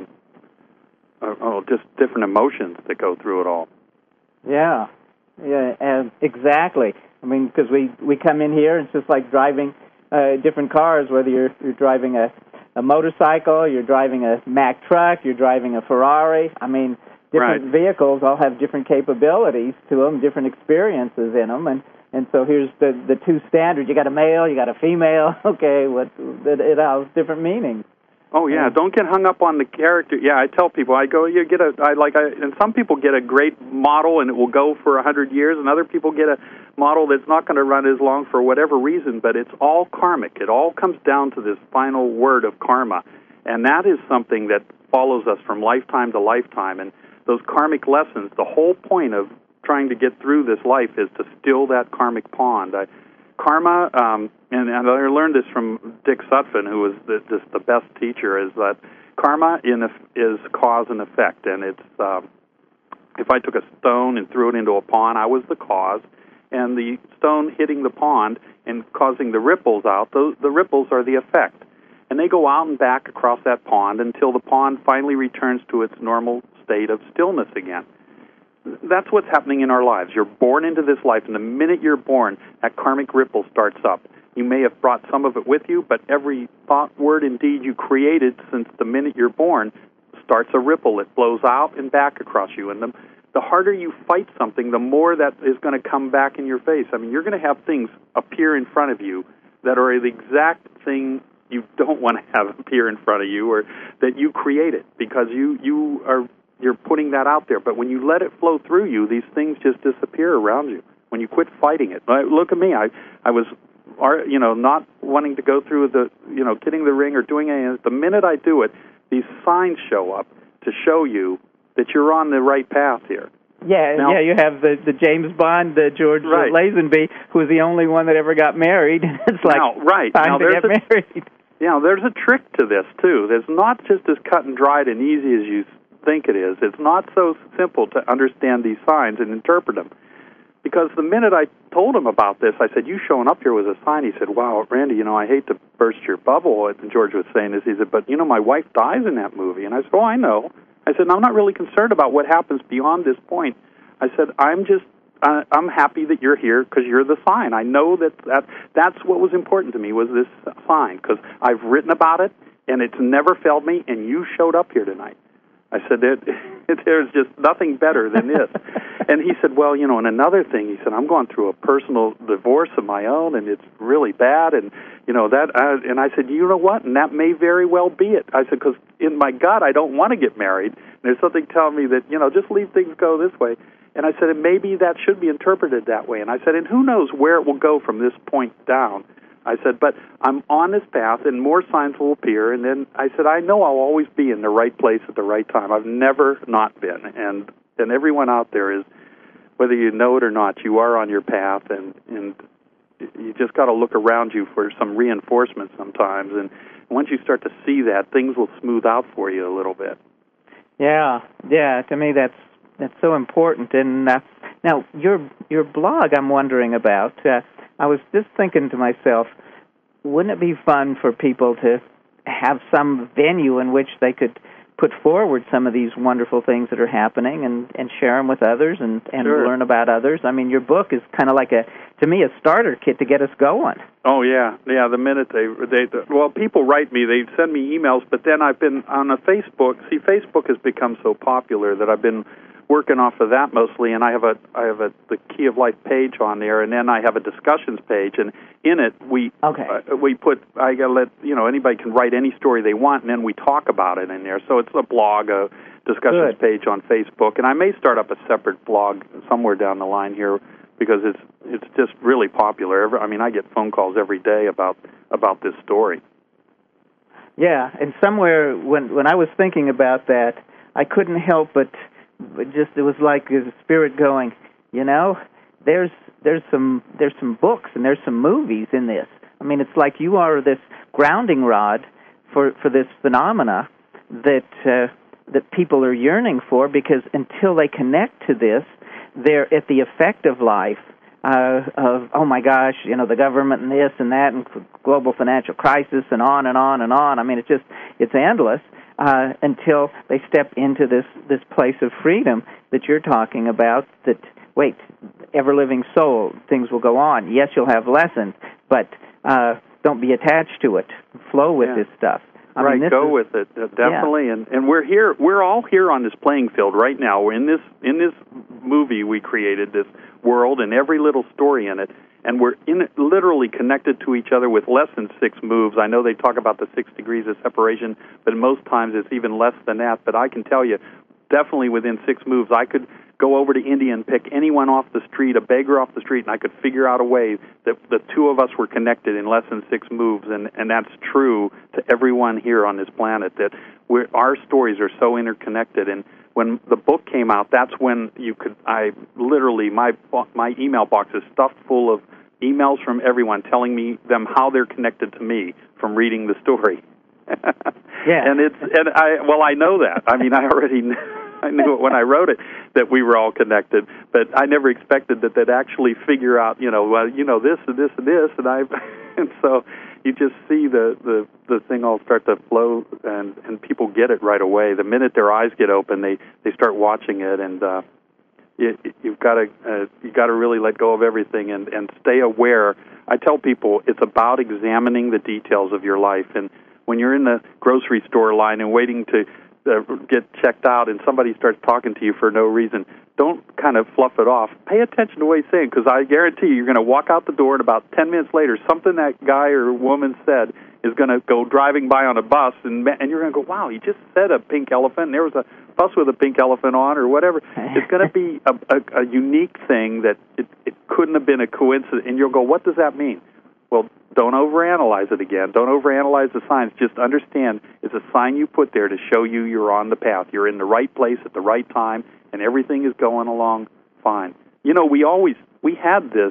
uh, oh, just different emotions that go through it all. Yeah, yeah, and exactly. I mean, because we, we come in here, it's just like driving uh, different cars, whether you're you're driving a, a motorcycle, you're driving a Mack truck, you're driving a Ferrari. I mean, different right. vehicles all have different capabilities to them, different experiences in them, and And so here's the the two standards. You got a male, you got a female. Okay, what it, it has different meanings. Oh yeah, and, don't get hung up on the character. Yeah, I tell people, I go, you get a, I like, I, and some people get a great model and it will go for a hundred years, and other people get a model that's not going to run as long for whatever reason. But it's all karmic. It all comes down to this final word of karma, and that is something that follows us from lifetime to lifetime. And those karmic lessons, the whole point of trying to get through this life is to still that karmic pond. I, karma, um, and, and I learned this from Dick Sutphin, who was the, just the best teacher, is that karma in a, is cause and effect. And it's um, if I took a stone and threw it into a pond, I was the cause, and the stone hitting the pond and causing the ripples out, those, the ripples are the effect. And they go out and back across that pond until the pond finally returns to its normal state of stillness again. That's what's happening in our lives. You're born into this life, and the minute you're born, that karmic ripple starts up. You may have brought some of it with you, but every thought, word, and deed you created since the minute you're born starts a ripple. It flows out and back across you. And the, the harder you fight something, the more that is going to come back in your face. I mean, you're going to have things appear in front of you that are the exact thing you don't want to have appear in front of you, or that you created because you you are you're putting that out there. But when you let it flow through you, these things just disappear around you. When you quit fighting it, look at me. I I was, you know, not wanting to go through the, you know, getting the ring or doing anything. The minute I do it, these signs show up to show you that you're on the right path here. Yeah, now, yeah. You have the the James Bond, the George right. Lazenby, who was the only one that ever got married. It's like now, right. time now, to get a, married. Yeah, there's a trick to this too. There's not just as cut and dried and easy as you think it is. It's not so simple to understand these signs and interpret them. Because the minute I told him about this, I said, "You showing up here was a sign." He said, "Wow, Randy, you know, I hate to burst your bubble." And George was saying this. He said, "But you know, my wife dies in that movie." And I said, "Oh, I know." I said, "I'm not really concerned about what happens beyond this point." I said, "I'm just, uh, I'm happy that you're here because you're the sign. I know that, that that's what was important to me was this sign because I've written about it and it's never failed me. And you showed up here tonight." I said, there, "There's just nothing better than this." And he said, "Well, you know, and another thing," he said, "I'm going through a personal divorce of my own, and it's really bad, and you know that." Uh, and I said, "You know what? And that may very well be it." I said, "Because in my gut, I don't want to get married. And there's something telling me that you know just leave things go this way." And I said, "And maybe that should be interpreted that way." And I said, "And who knows where it will go from this point down?" I said, "But I'm on this path, and more signs will appear." And then I said, "I know I'll always be in the right place at the right time. I've never not been." And and everyone out there is, whether you know it or not, you are on your path, and and you just got to look around you for some reinforcement sometimes. And once you start to see that, things will smooth out for you a little bit. Yeah, yeah. To me, that's that's so important. And uh, now your your blog, I'm wondering about. Uh, I was just thinking to myself, wouldn't it be fun for people to have some venue in which they could put forward some of these wonderful things that are happening and, and share them with others and, and sure. learn about others? I mean, your book is kind of like, a, to me, a starter kit to get us going. Oh, yeah. Yeah, the minute they, they, well, people write me, they send me emails, but then I've been on a Facebook. See, Facebook has become so popular that I've been working off of that mostly, and I have a I have a the Key of Life page on there, and then I have a discussions page, and in it we okay. uh, we put I gotta let you know anybody can write any story they want, and then we talk about it in there. So it's a blog, a discussions Good. page on Facebook, and I may start up a separate blog somewhere down the line here because it's it's just really popular. Every, I mean, I get phone calls every day about about this story. Yeah, and somewhere when when I was thinking about that, I couldn't help but. But just it was like a spirit going, you know, there's there's some there's some books and there's some movies in this. I mean, it's like you are this grounding rod for for this phenomena that uh, that people are yearning for, because until they connect to this, they're at the effect of life uh, of oh my gosh, you know, the government and this and that and global financial crisis and on and on and on. I mean, it's just it's endless. Uh, until they step into this, this place of freedom that you're talking about, that, wait, ever-living soul, things will go on. Yes, you'll have lessons, but uh, don't be attached to it. Flow with yeah. this stuff. I right, mean, this go is, with it, uh, definitely. Yeah. And, and we're here, we're all here on this playing field right now. We're in this, in this movie we created, this world, and every little story in it. And we're in it, literally connected to each other with less than six moves. I know they talk about the six degrees of separation, but most times it's even less than that. But I can tell you, definitely within six moves, I could go over to India and pick anyone off the street, a beggar off the street, and I could figure out a way that the two of us were connected in less than six moves. And, and that's true to everyone here on this planet, that we're, our stories are so interconnected. And when the book came out, that's when you could, I literally, my my email box is stuffed full of emails from everyone telling me them how they're connected to me from reading the story. yeah. And it's, and I, well, I know that. I mean, I already knew, I knew it when I wrote it, that we were all connected, but I never expected that they'd actually figure out, you know, well, you know, this and this and this, and I, and so you just see the, the, the thing all start to flow, and, and people get it right away. The minute their eyes get open, they, they start watching it, and uh, you, you've got to uh, you got to really let go of everything and, and stay aware. I tell people it's about examining the details of your life, and when you're in the grocery store line and waiting to uh, get checked out, and somebody starts talking to you for no reason, don't kind of fluff it off. Pay attention to what he's saying, because I guarantee you, you're going to walk out the door, and about ten minutes later, something that guy or woman said is going to go driving by on a bus, and and you're going to go, wow, he just said a pink elephant, and there was a bus with a pink elephant on, or whatever. It's going to be a, a, a unique thing that it, it couldn't have been a coincidence, and you'll go, what does that mean? Well, don't overanalyze it again. Don't overanalyze the signs. Just understand it's a sign you put there to show you you're on the path. You're in the right place at the right time, and everything is going along fine. You know, we always, we had this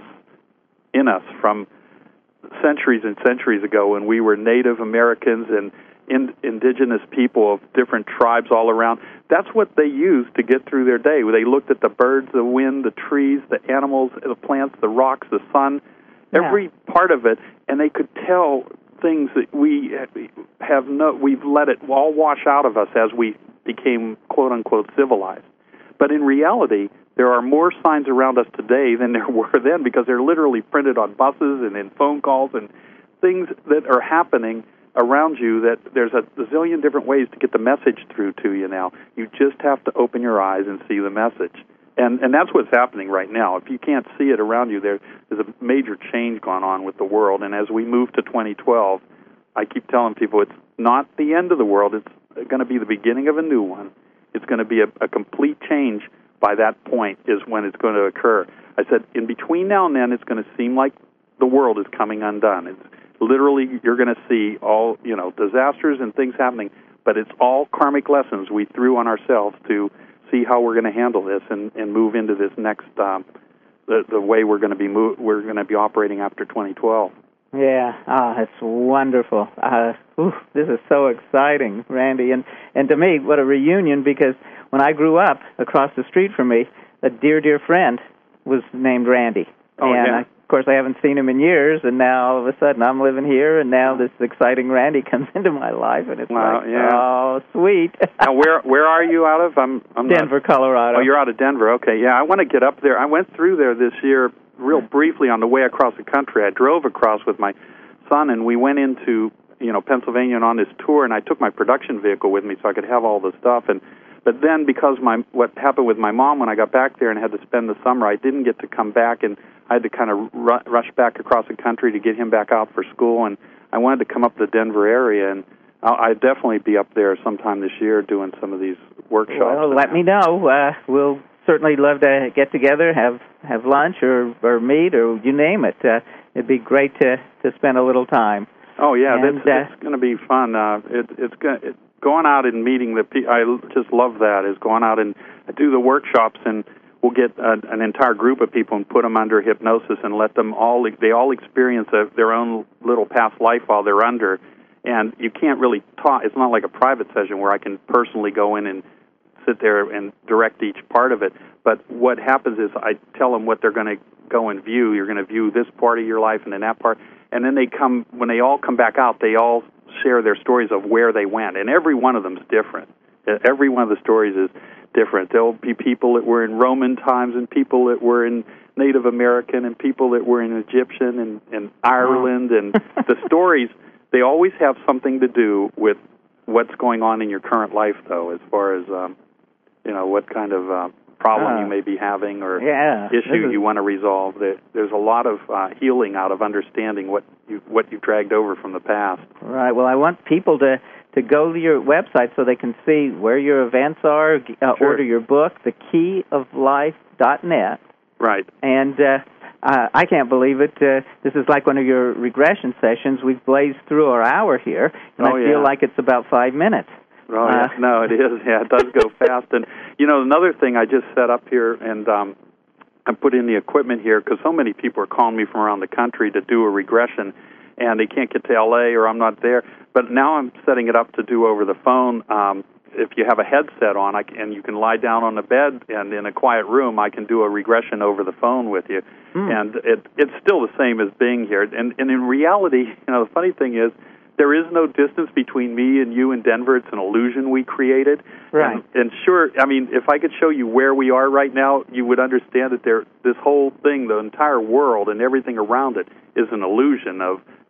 in us from centuries and centuries ago when we were Native Americans and in, indigenous people of different tribes all around. That's what they used to get through their day. They looked at the birds, the wind, the trees, the animals, the plants, the rocks, the sun, yeah. every part of it, and they could tell things that we have no, we've let it all wash out of us as we became quote-unquote civilized. But in reality, there are more signs around us today than there were then, because they're literally printed on buses and in phone calls and things that are happening around you, that there's a zillion different ways to get the message through to you now. You just have to open your eyes and see the message. And and that's what's happening right now. If you can't see it around you, there, there's a major change going on with the world. And as we move to twenty twelve, I keep telling people it's not the end of the world. It's going to be the beginning of a new one. It's going to be a, a complete change. By that point is when it's going to occur. I said, in between now and then, it's going to seem like the world is coming undone. It's literally, you're going to see all, you know, disasters and things happening, but it's all karmic lessons we threw on ourselves to see how we're going to handle this and, and move into this next, um, the, the way we're going to be move, we're going to be operating after twenty twelve. Yeah, ah, oh, it's wonderful. Uh, ooh, this is so exciting, Randy. And, and to me, what a reunion, because when I grew up, across the street from me, a dear, dear friend was named Randy. Oh, and yeah. I, of course, I haven't seen him in years, and now all of a sudden I'm living here, and now this exciting Randy comes into my life, and it's wow, like, yeah. oh, sweet. Now, where where are you out of? I'm, I'm Denver, not... Colorado. Oh, you're out of Denver. Okay, yeah, I want to get up there. I went through there this year real briefly on the way across the country. I drove across with my son, and we went into, you know, Pennsylvania and on this tour, and I took my production vehicle with me so I could have all the stuff. And but then because my what happened with my mom when I got back there and had to spend the summer, I didn't get to come back, and I had to kind of ru- rush back across the country to get him back out for school. And I wanted to come up to the Denver area, and I'll, I'd definitely be up there sometime this year doing some of these workshops. Well, let me know. Uh, we'll certainly love to get together, have have lunch or, or meet or you name it. Uh, it'd be great to, to spend a little time. Oh yeah, and, that's, uh, it's going to be fun. Uh, it, it's going it, going out and meeting the people. I just love that. Is going out and do the workshops, and we'll get a, an entire group of people and put them under hypnosis and let them all. They all experience a, their own little past life while they're under, and you can't really talk. It's not like a private session where I can personally go in and sit there and direct each part of it. But what happens is I tell them what they're going to go and view. You're going to view this part of your life and then that part. And then they come, when they all come back out, they all share their stories of where they went. And every one of them is different. Every one of the stories is different. There'll be people that were in Roman times and people that were in Native American and people that were in Egyptian and, and Ireland. And the stories, they always have something to do with what's going on in your current life, though, as far as, um, you know, what kind of uh, problem uh, you may be having or yeah, issue is... you want to resolve. There's a lot of uh, healing out of understanding what you what you dragged over from the past. Right. Well, I want people to, to go to your website so they can see where your events are, uh, sure. order your book, the key of life dot net. Right. And uh, uh, I can't believe it. Uh, this is like one of your regression sessions. We've blazed through our hour here, and oh, I yeah. feel like it's about five minutes. Oh, yeah. Uh, no, it is. Yeah, it does go fast. And, you know, another thing I just set up here, and um, I put in the equipment here because so many people are calling me from around the country to do a regression, and they can't get to L A or I'm not there. But now I'm setting it up to do over the phone. Um, if you have a headset on I can, and you can lie down on the bed and in a quiet room, I can do a regression over the phone with you. Mm. And it, it's still the same as being here. And, and in reality, you know, the funny thing is, there is no distance between me and you in Denver. It's an illusion we created. Right. And, and sure, I mean, if I could show you where we are right now, you would understand that there, this whole thing, the entire world and everything around it, is an illusion of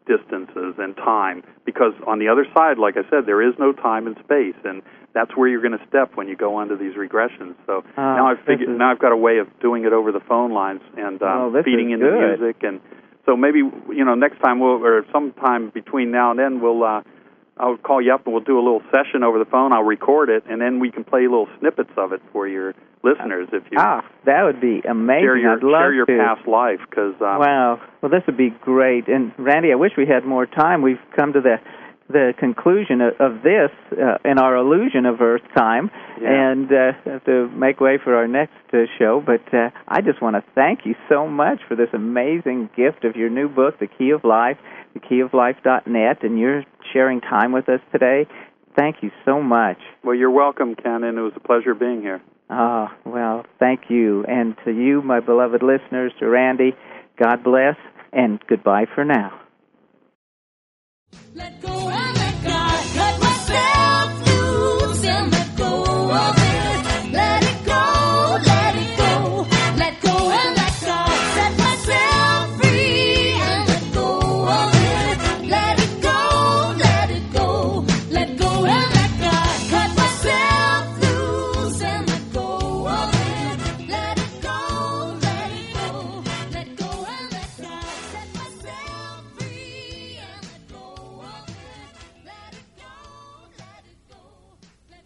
distances and time, because on the other side, like I said, there is no time and space, and that's where you're going to step when you go onto these regressions. So uh, now I've figured, is, now I've got a way of doing it over the phone lines and um, well, feeding in the music, and so maybe you know next time we'll or sometime between now and then we'll uh, I'll call you up and we'll do a little session over the phone. I'll record it, and then we can play little snippets of it for your listeners if you ah that would be amazing. Share your, I'd love share your to. past life because um, wow, well this would be great. And Randy, I wish we had more time. We've come to the the conclusion of, of this uh, in our illusion of Earth time, yeah. and uh, have to make way for our next uh, show. But uh, I just want to thank you so much for this amazing gift of your new book, The Key of Life, the key of life dot net, and you're sharing time with us today. Thank you so much. Well, you're welcome, Ken, and it was a pleasure being here. Ah, well, thank you. And to you, my beloved listeners, to Randy, God bless, and goodbye for now. Let